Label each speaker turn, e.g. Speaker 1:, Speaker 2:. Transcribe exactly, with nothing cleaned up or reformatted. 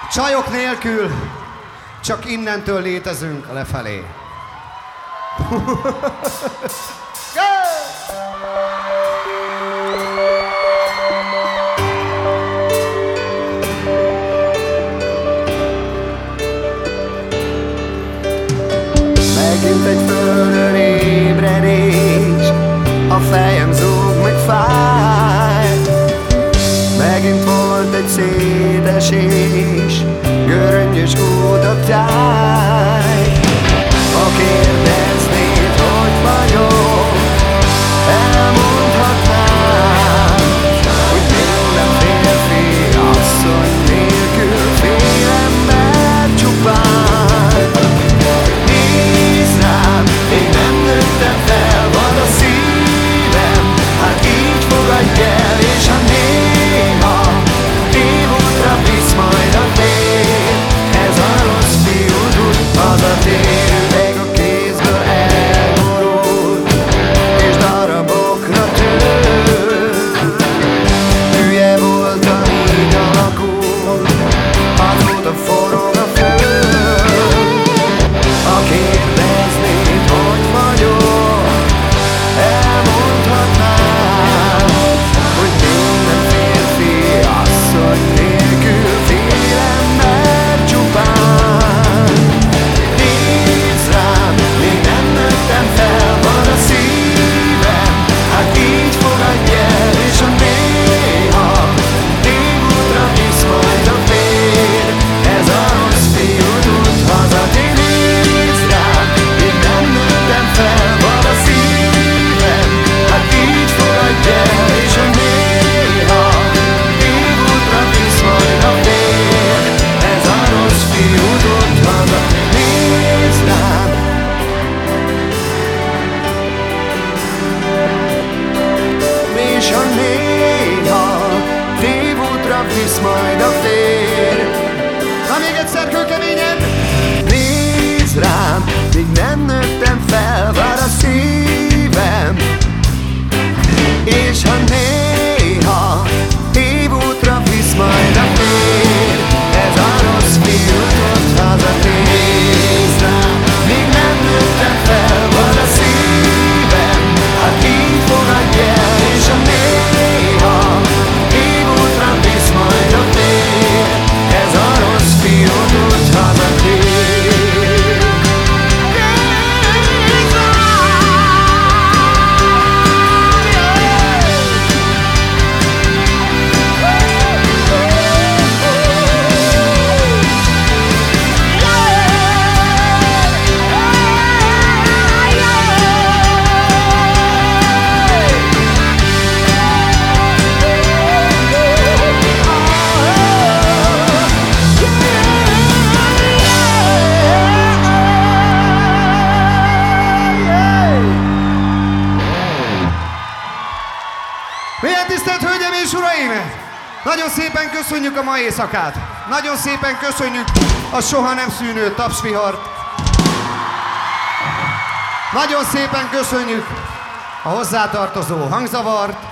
Speaker 1: Csajok nélkül csak innentől létezünk lefelé.
Speaker 2: Megint egy földön ébredés, a fejem zúg meg fáj. Megint volt egy szétesés, göröngyös út a táj. Ha kérdeznéd, hogy vagyok, elmondhatnám, hogy minden férfi asszony nélkül félem, mert csupán. Nézd rám, én nem nőttem fel, van a szívem, hát így fogadj el, és ha néha tévútra visz majd a tér, ez a rossz fiúd út hazatér. Üveg a kézből elborult, és darabokra tört. Hülye voltam, így alakul, azóta forog a föld. Ha kérdeznéd, hogy vagyok, elmondhatnám, hogy minden férfi asszony nélkül félem, mert csupán. Nézd rám, még nem nőttem fel, van a szívem, hát így fogadj el, és ha néha tévútra visz majd a fér, ez a rossz fiúd út hazatér. Nézd rám, még nem nőttem fel, van a szívem, hát így fogadj el, és ha néha tévútra visz majd a fér, ez a rossz fiúd út hazatér. Nézd rám, és ha néha tévútra visz majd a fér.
Speaker 1: Na még egyszer kőkeményen!
Speaker 2: Nézd rám, még nem nőttem fel, van a szívem, és ha néha tévútra visz majd a fér, ez a rossz fiúd ott hazatér. Nézd rám, még nem nőttem fel, van a szívem, hát így fogadj el, és ha néha tévútra visz majd a fér, ez a rossz fiúd ott hazatér.
Speaker 1: Milyen tisztelt Hölgyeim és Uraim! Nagyon szépen köszönjük a mai éjszakát! Nagyon szépen köszönjük a soha nem szűnő tapsvihart! Nagyon szépen köszönjük a hozzátartozó hangzavart!